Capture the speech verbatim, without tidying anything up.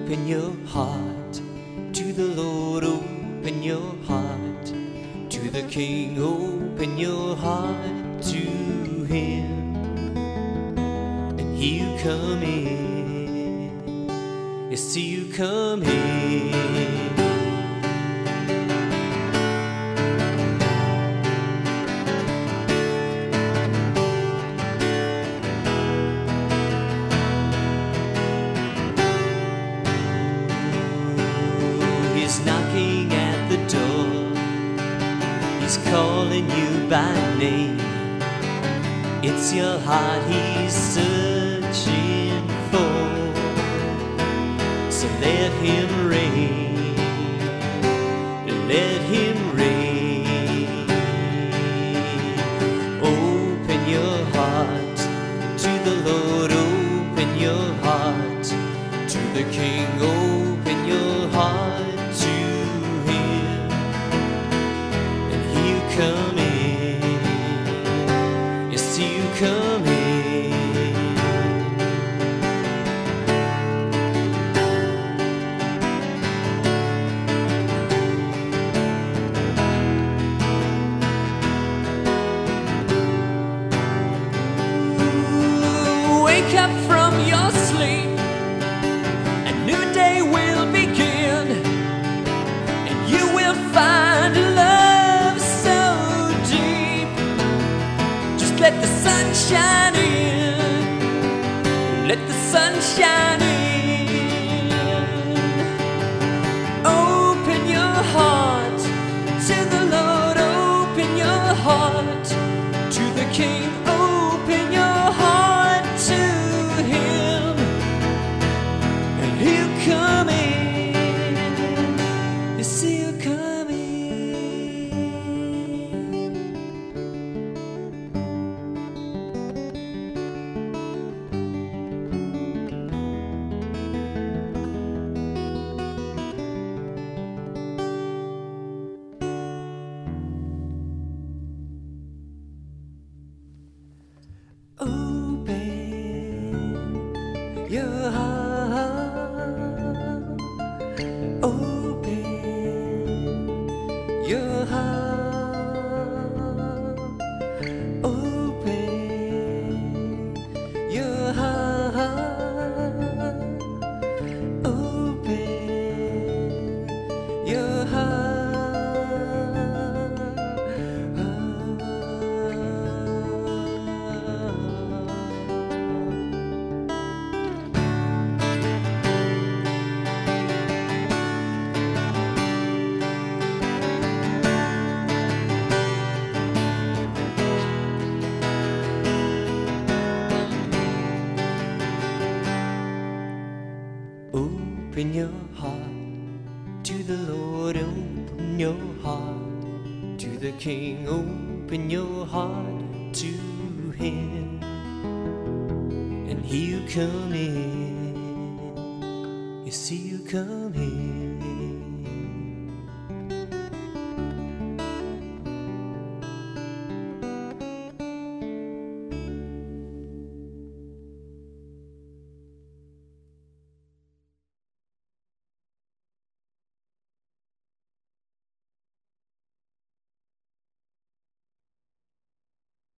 Open your heart to the Lord, open your heart to the King, open your heart to Him, and He'll come in. Yes, He'll come in. He's knocking at the door, He's calling you by name. It's your heart He's searching for, so let Him reign, let Him reign. Open your heart to the Lord, open your heart to the King, open your heart to Him, and He'll come in. Yes, He'll come in. Ooh, wake up from your sleep, a new day will begin, and you will find love so deep. Just let the sun shine in, let the sun shine in. Open your heart to the Lord, open your heart to the King, open your heart to Him, and He'll come in. Yes, He'll come in. Open your heart, open your heart, open your heart, open your heart. Open your heart to the Lord, open your heart to the King, open your heart to Him, and He'll come in. Yes, He'll come in.